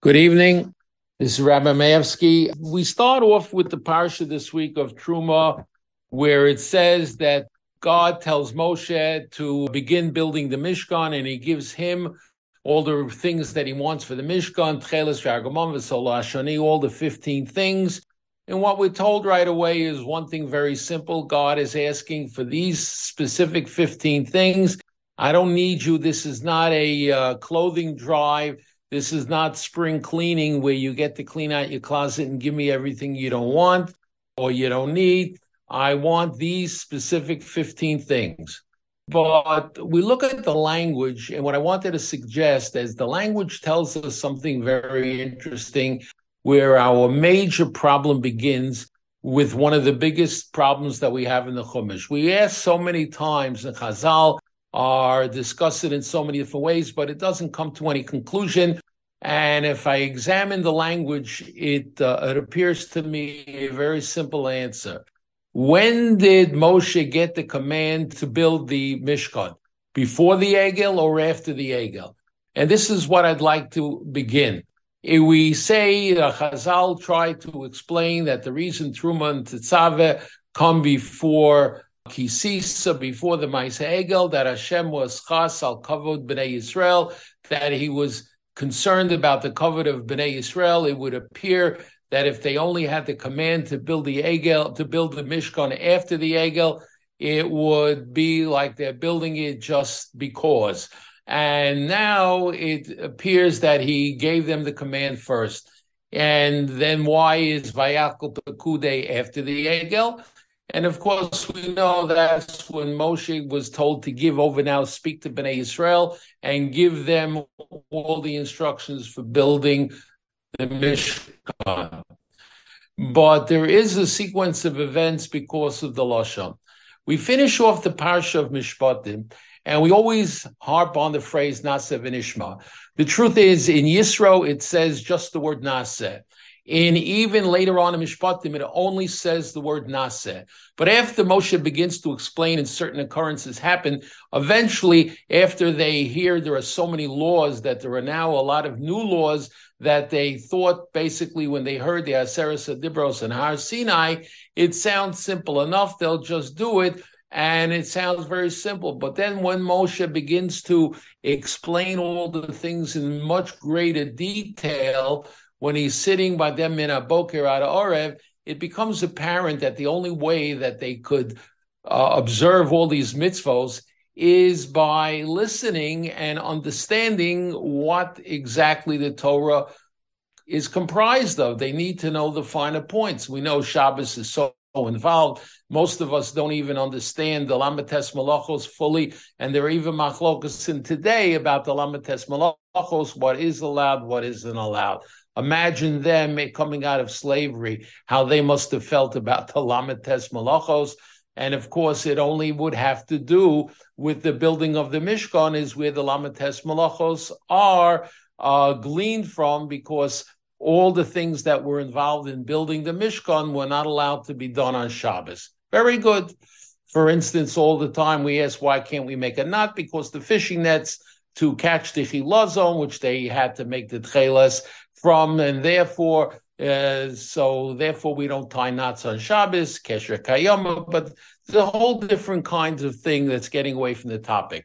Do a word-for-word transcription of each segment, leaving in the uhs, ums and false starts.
Good evening. This is Rabbi Mayevsky. We start off with the parsha this week of Truma, where it says that God tells Moshe to begin building the Mishkan, and he gives him all the things that he wants for the Mishkan, Tcheles v'Argamon v'Solah Shani, all the fifteen things. And what we're told right away is one thing very simple. God is asking for these specific fifteen things. I don't need you. This is not a uh, clothing drive. This is not spring cleaning where you get to clean out your closet and give me everything you don't want or you don't need. I want these specific fifteen things. But we look at the language, and what I wanted to suggest is the language tells us something very interesting, where our major problem begins with one of the biggest problems that we have in the Chumash. We ask so many times, and Chazal are discussed in so many different ways, but it doesn't come to any conclusion. And if I examine the language, it, uh, it appears to me a very simple answer. When did Moshe get the command to build the Mishkan? Before the Egel or after the Egel? And this is what I'd like to begin. If we say, uh, Chazal tried to explain that the reason Truma and Tetzaveh come before Kisisa, before the Ma'aseh Egel, that Hashem was chas al kavod b'nei Yisrael, that he was concerned about the kavod of b'nei Yisrael. It would appear that if they only had the command to build the Egel, to build the Mishkan after the Egel, it would be like they're building it just because. And now it appears that he gave them the command first. And then why is Vayakal Pekude after the Egel? And of course, we know that's when Moshe was told to give over now, speak to Bnei Yisrael, and give them all the instructions for building the Mishkan. But there is a sequence of events because of the Lashon. We finish off the parsha of Mishpatim, and we always harp on the phrase Naseh v'Nishma. The truth is, in Yisro, it says just the word Naseh. And even later on in Mishpatim, it only says the word Naseh. But after Moshe begins to explain and certain occurrences happen, eventually, after they hear there are so many laws, that there are now a lot of new laws that they thought basically when they heard the Aseret Dibros and Har Sinai, it sounds simple enough, they'll just do it. And it sounds very simple. But then when Moshe begins to explain all the things in much greater detail, when he's sitting by them in a boker at Orev, it becomes apparent that the only way that they could uh, observe all these mitzvos is by listening and understanding what exactly the Torah is comprised of. They need to know the finer points. We know Shabbos is so involved. Most of us don't even understand the Lamates Malachos fully, and there are even machlokas in today about the Lamates Malachos, what is allowed, what isn't allowed. Imagine them coming out of slavery, how they must have felt about the Lamates Malachos. And of course, it only would have to do with the building of the Mishkan, is where the Lamates Malachos are uh, gleaned from, because all the things that were involved in building the Mishkan were not allowed to be done on Shabbos. Very good. For instance, all the time we ask, why can't we make a knot? Because the fishing nets to catch the chilazon, which they had to make the tcheles from, and therefore, uh, so therefore we don't tie knots on Shabbos, kesher kayama, but there's a whole different kinds of thing that's getting away from the topic.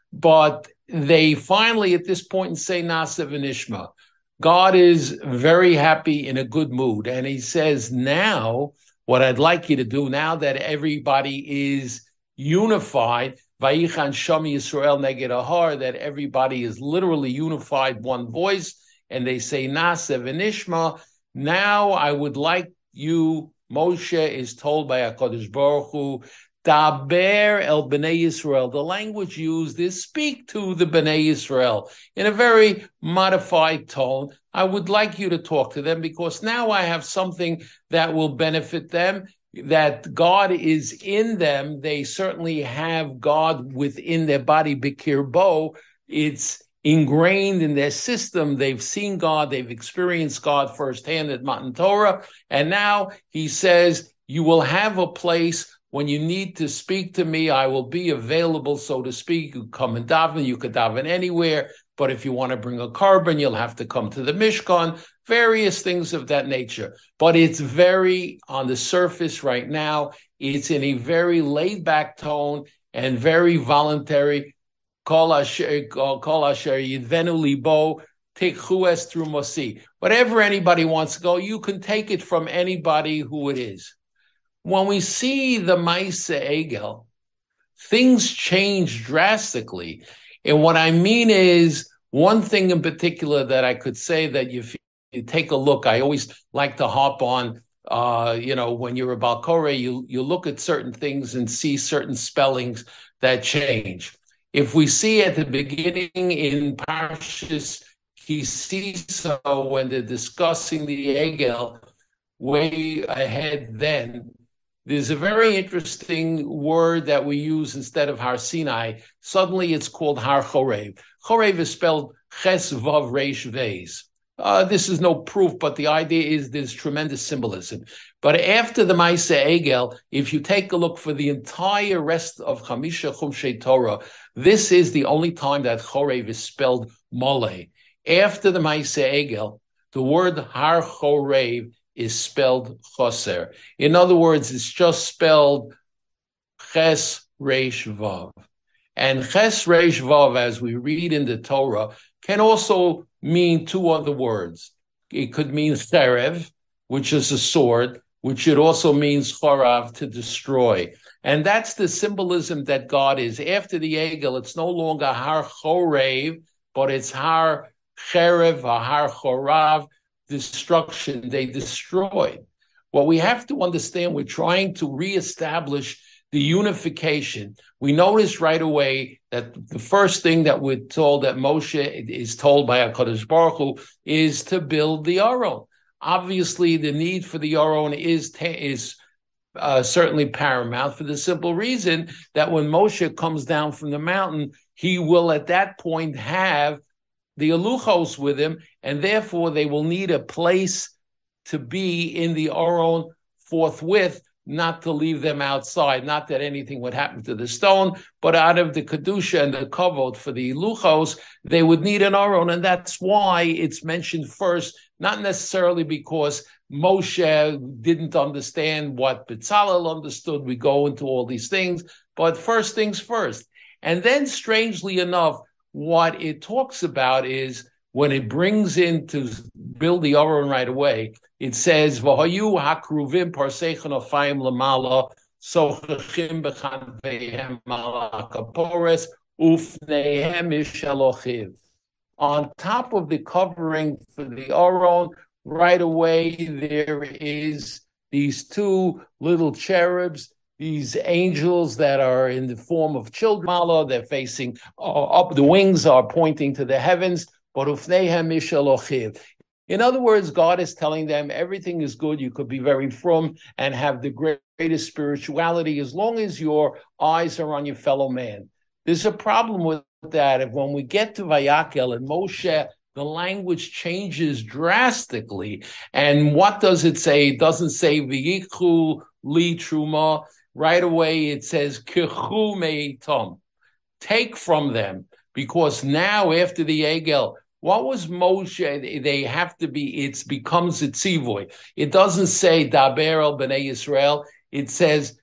But they finally, at this point, say Naseh v'Nishma. God is very happy, in a good mood, and he says, now, what I'd like you to do, now that everybody is unified, Vayichan Shami Yisrael Neged Ahar, that everybody is literally unified, one voice, and they say Naseh v'Nishma. Now I would like you, Moshe is told by HaKadosh Baruch Hu, Daber el Bnei Yisrael. The language used is speak to the Bnei Yisrael in a very modified tone. I would like you to talk to them, because now I have something that will benefit them, that God is in them. They certainly have God within their body, Bikir Bo. It's ingrained in their system. They've seen God. They've experienced God firsthand at Matan Torah. And now he says, you will have a place when you need to speak to me. I will be available, so to speak. You come and daven. You could daven anywhere. But if you want to bring a carbon, you'll have to come to the Mishkan, various things of that nature. But it's very on the surface right now. It's in a very laid-back tone and very voluntary. Kol asher yidvenu libo tikhu es trumosi. Whatever anybody wants to go, you can take it from anybody who it is. When we see the Maaseh Egel, things change drastically. And what I mean is, one thing in particular that I could say that if you take a look, I always like to hop on, uh, you know, when you're about Korah, you, you look at certain things and see certain spellings that change. If we see at the beginning in Parshas Kisisa, when they're discussing the Egel, way ahead then, there's a very interesting word that we use instead of Har Sinai. Suddenly it's called Har Chorev. Chorev is spelled Ches Vav Reish Vez. Uh, this is no proof, but the idea is there's tremendous symbolism. But after the Maaseh Egel, if you take a look for the entire rest of Chamisha Chumshei Torah, this is the only time that Chorev is spelled Mole. After the Maaseh Egel, the word Har Chorev is spelled Choser. In other words, it's just spelled Ches Reish Vav. And Ches Reish Vav, as we read in the Torah, can also mean two other words. It could mean Cherev, which is a sword, which it also means Chorav, to destroy. And that's the symbolism that God is. After the Egel, it's no longer Har Chorev, but it's Har Cherev, or Har Chorav, destruction. They destroyed. What we have to understand, we're trying to reestablish the unification. We notice right away that the first thing that we're told that Moshe is told by HaKadosh Baruch Hu is to build the Aron. Obviously, the need for the Aron is, is uh, certainly paramount for the simple reason that when Moshe comes down from the mountain, he will at that point have the Aluchos with him, and therefore they will need a place to be in the Aron forthwith, not to leave them outside. Not that anything would happen to the stone, but out of the Kedusha and the Kavod for the Luchos, they would need an Aron, and that's why it's mentioned first, not necessarily because Moshe didn't understand what Bezalel understood. We go into all these things, but first things first. And then, strangely enough, what it talks about is when it brings in to build the Aron right away, it says, V'hayu hakruvim parseichen ofayim lamala sochachim b'chanveihem ala kapores ufneihem ish elochiv. On top of the covering for the Aron, right away there is these two little cherubs, these angels that are in the form of children. They're facing uh, up, the wings are pointing to the heavens, but ufneihem ish elochiv. In other words, God is telling them everything is good. You could be very frum and have the greatest spirituality as long as your eyes are on your fellow man. There's a problem with that. If when we get to Vayakel and Moshe, the language changes drastically. And what does it say? It doesn't say V'yichu li truma. Right away it says Kichu meitom. Take from them. Because now after the Egel, what was Moshe? They have to be, it becomes a tzivoy. It doesn't say Daber el b'nei Yisrael. It says,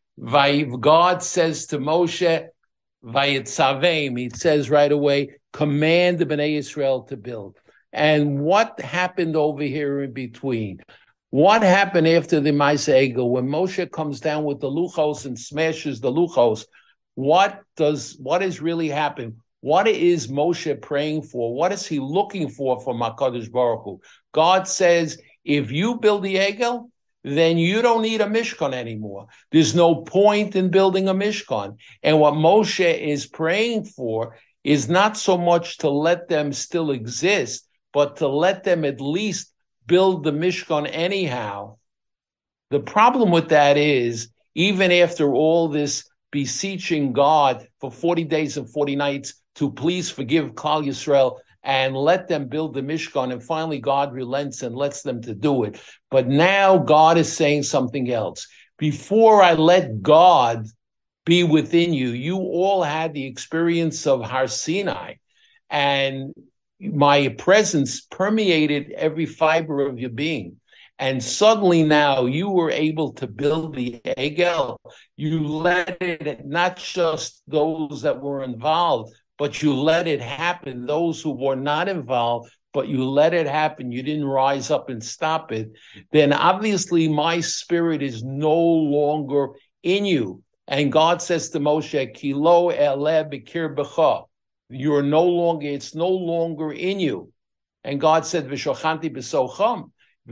God says to Moshe, Vayitzavim. It says right away, command the b'nei Yisrael to build. And what happened over here in between? What happened after the Maaseh Egel? When Moshe comes down with the Luchos and smashes the Luchos, what does, what has really happened? What is Moshe praying for? What is he looking for from HaKadosh Baruch Hu? God says, if you build the Egel, then you don't need a Mishkan anymore. There's no point in building a Mishkan. And what Moshe is praying for is not so much to let them still exist, but to let them at least build the Mishkan anyhow. The problem with that is, even after all this beseeching God for forty days and forty nights to please forgive Klal Yisrael and let them build the Mishkan, and finally God relents and lets them to do it. But now God is saying something else. Before I let God be within you, you all had the experience of Har Sinai. And my presence permeated every fiber of your being. And suddenly now you were able to build the Egel. You let it, not just those that were involved, but you let it happen, those who were not involved, but you let it happen. You didn't rise up and stop it. Then obviously my spirit is no longer in you. And God says to Moshe, Kilo ele b'kir b'cha. You're no longer, it's no longer in you. And God said, V'shochanti b'socham.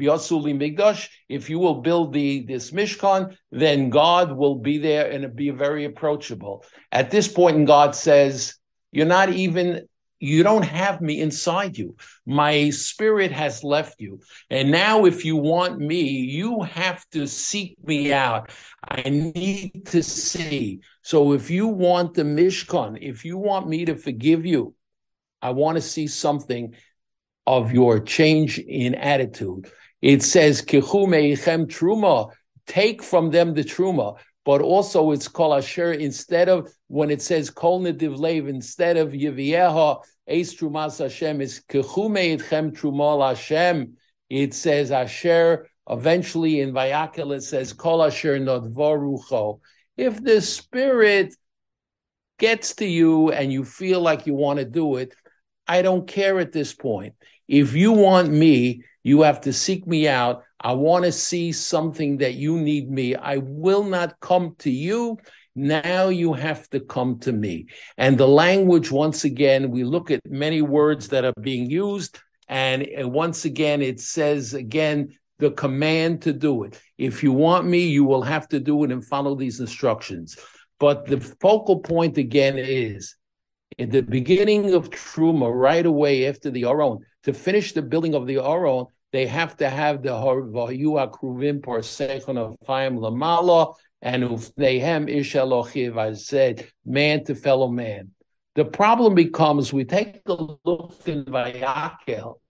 If you will build the this Mishkan, then God will be there and it'll be very approachable. At this point, and God says, you're not even, you don't have me inside you. My spirit has left you. And now if you want me, you have to seek me out. I need to see. So if you want the Mishkan, if you want me to forgive you, I want to see something of your change in attitude. It says, Kichu meichem truma, take from them the truma. But also it's kol asher, instead of, when it says kol nediv lev, instead of yivieha, eis trumas Hashem, is Kichu meichem truma Hashem. It says asher, eventually in Vayakel it says kol asher nodvarucho. If the Spirit gets to you and you feel like you want to do it, I don't care at this point. If you want me, you have to seek me out. I want to see something that you need me. I will not come to you. Now you have to come to me. And the language, once again, we look at many words that are being used. And once again, it says, again, the command to do it. If you want me, you will have to do it and follow these instructions. But the focal point again is, in the beginning of Truma, right away after the Aron, to finish the building of the Aron, they have to have the Vayu Akruvim Parsechon of Chaim Lamala and Ufnehem Ish Elochiv, I said, man to fellow man. The problem becomes, we take a look in Vayakel,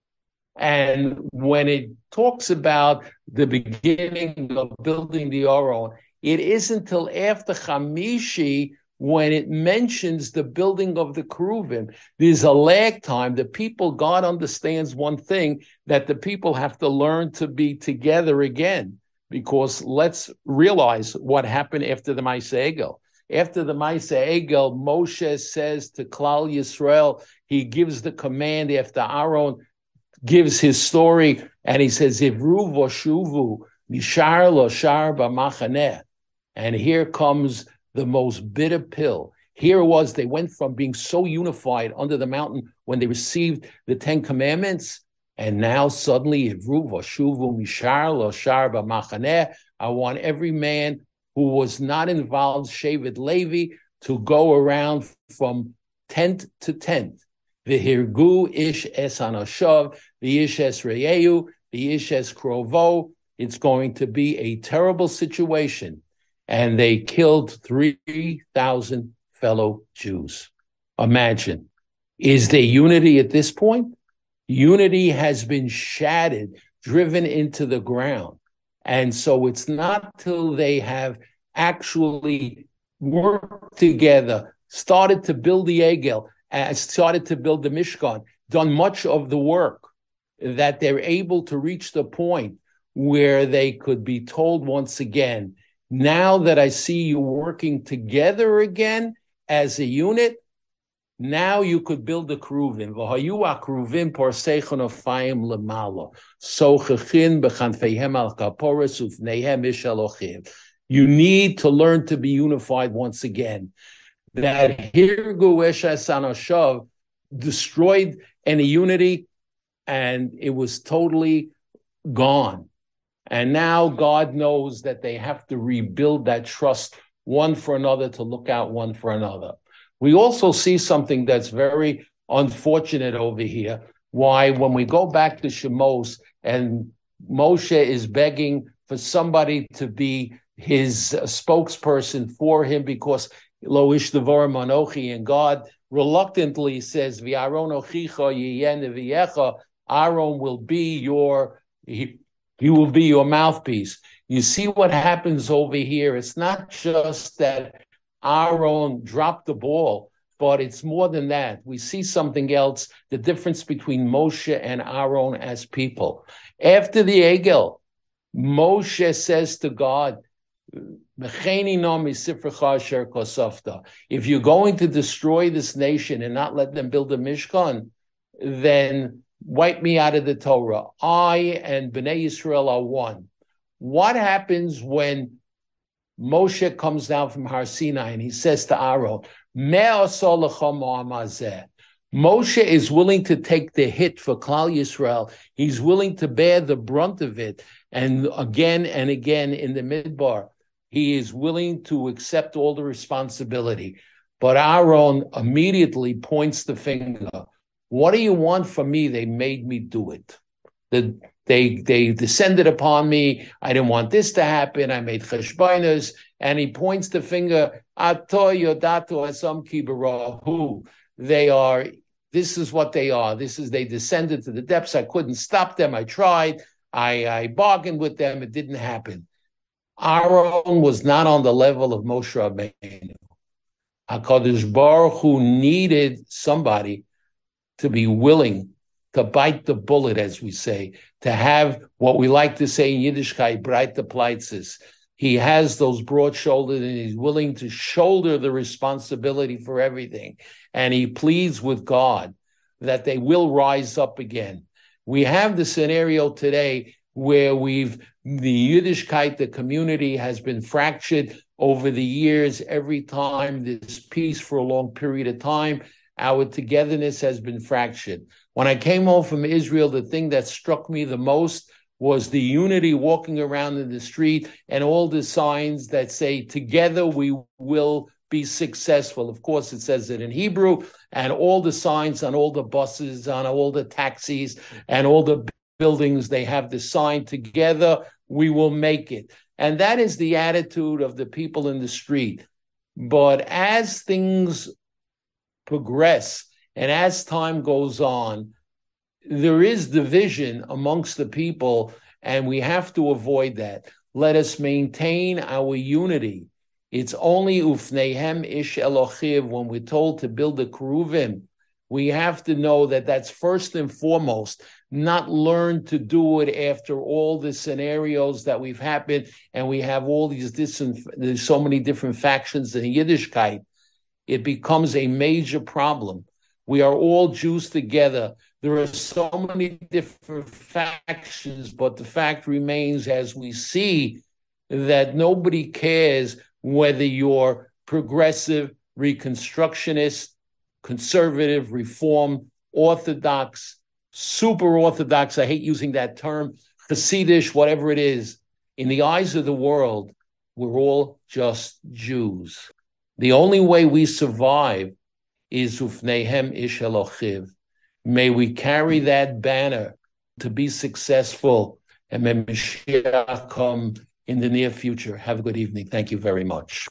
and when it talks about the beginning of building the Aron, it isn't till after Chamishi when it mentions the building of the Keruvim. There's a lag time. The people, God understands one thing, that the people have to learn to be together again. Because let's realize what happened after the Ma'aseh Egel. After the Ma'aseh Egel, Moshe says to Klal Yisrael, he gives the command after Aaron gives his story, and he says, Ivru v'shuvu nishar lo shar b'machaneh. And here comes the most bitter pill. Here it was, they went from being so unified under the mountain when they received the Ten Commandments, and now suddenly, Ivru v'shuvu nishar lo shar b'machaneh. I want every man who was not involved, Shevet Levi, to go around from tent to tent. V'hirgu ish es anashav, v'ish es re'eu, v'ish es krovo. It's going to be a terrible situation. And they killed three thousand fellow Jews. Imagine. Is there unity at this point? Unity has been shattered, driven into the ground. And so it's not till they have actually worked together, started to build the Egel, and started to build the Mishkan, done much of the work, that they're able to reach the point where they could be told once again, now that I see you working together again as a unit, now you could build the Keruvim. V'hayu akruvim parsechon afayim lemala, sochachin b'chanfeihem al kaporos ufneihem ish Elochiv. You need to learn to be unified once again. That Hirgu Eshes Anashav destroyed any unity, and it was totally gone. And now God knows that they have to rebuild that trust one for another, to look out one for another. We also see something that's very unfortunate over here. Why, when we go back to Shemos, and Moshe is begging for somebody to be his uh, spokesperson for him, because Lo ish devarim anochi, and God reluctantly says, V'aron ochicha yiyen neviecha, Aaron will be your, he, he will be your mouthpiece. You see what happens over here. It's not just that Aaron dropped the ball, but it's more than that. We see something else, the difference between Moshe and Aaron as people. After the Egel, Moshe says to God, if you're going to destroy this nation and not let them build a Mishkan, then wipe me out of the Torah. I and Bnei Yisrael are one. What happens when Moshe comes down from Har Sinai and he says to Aaron, Moshe is willing to take the hit for Klal Yisrael. He's willing to bear the brunt of it. And again and again in the Midbar, he is willing to accept all the responsibility. But Aaron immediately points the finger. What do you want from me? They made me do it. The, they, they descended upon me. I didn't want this to happen. I made cheshbonos. And he points the finger. Ato yodato asam kibarahu. They are, this is what they are. This is, they descended to the depths. I couldn't stop them. I tried. I, I bargained with them. It didn't happen. Aaron was not on the level of Moshe Rabbeinu. HaKadosh Baruch Hu needed somebody to be willing to bite the bullet, as we say, to have what we like to say in Yiddishkeit, breite Pleitzes. He has those broad shoulders and he's willing to shoulder the responsibility for everything. And he pleads with God that they will rise up again. We have the scenario today where we've, the Yiddishkeit, the community has been fractured over the years. Every time there's peace for a long period of time, our togetherness has been fractured. When I came home from Israel, the thing that struck me the most was the unity walking around in the street and all the signs that say, together we will be successful. Of course, it says it in Hebrew, and all the signs on all the buses, on all the taxis, and all the buildings, they have the sign, together we will make it. And that is the attitude of the people in the street. But as things progress and as time goes on, there is division amongst the people, and we have to avoid that. Let us maintain our unity. It's only ufneihem ish elochiv when we're told to build the keruvim. We have to know that that's first and foremost, not learn to do it after all the scenarios that we've happened, and we have all these different, there's so many different factions in Yiddishkeit. It becomes a major problem. We are all Jews together. There are so many different factions, but the fact remains, as we see, that nobody cares whether you're progressive, reconstructionist, conservative, reform, orthodox, super orthodox. I hate using that term, Hasidish, whatever it is. In the eyes of the world, we're all just Jews. The only way we survive is ufneihem ish elochiv. May we carry that banner to be successful, and may Mashiach come in the near future. Have a good evening. Thank you very much.